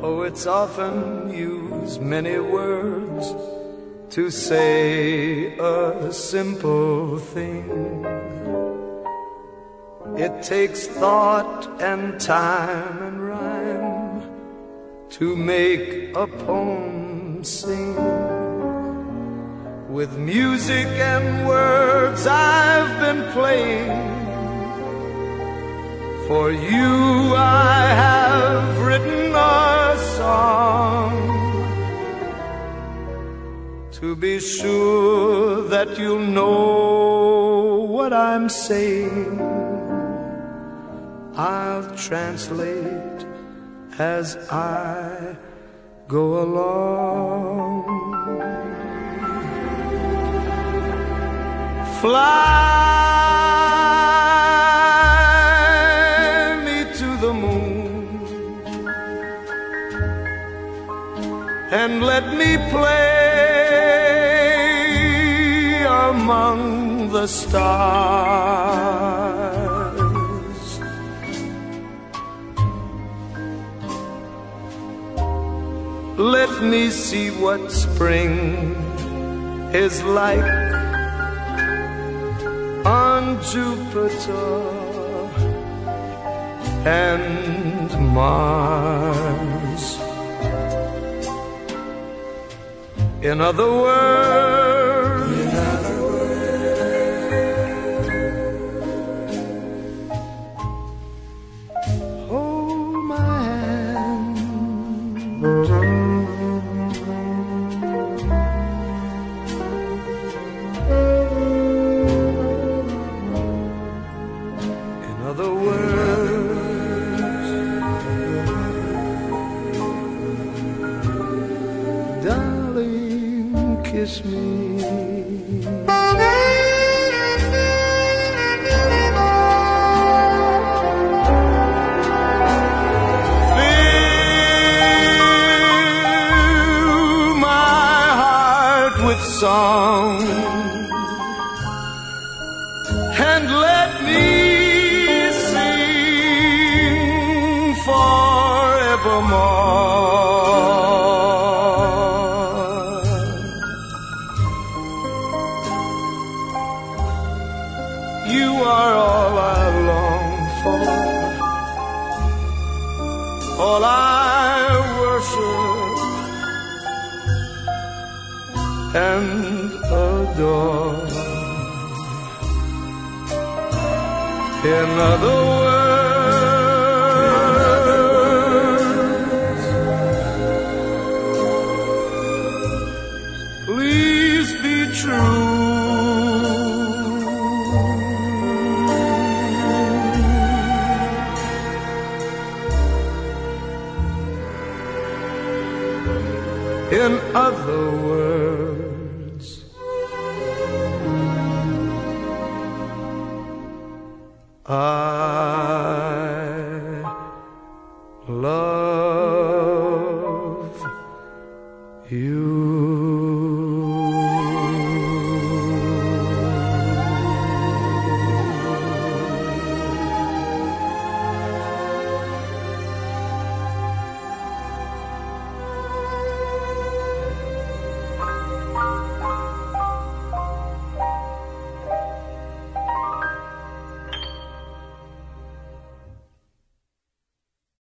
Poets often use many words to say a simple thing. It takes thought and time and rhyme to make a poem sing. With music and words I've been playing. For you I have written a song, to be sure that you'll know what I'm saying. I'll translate as I go along. Fly me to the moon and let me play among the stars. Let me see what spring is like on Jupiter and Mars. In other words, hold my hand. In other words, darling, kiss me. Fill my heart with song and let me sing forevermore. You are all I long for, all I worship and adore. In other words, please be true. In other words, I love you.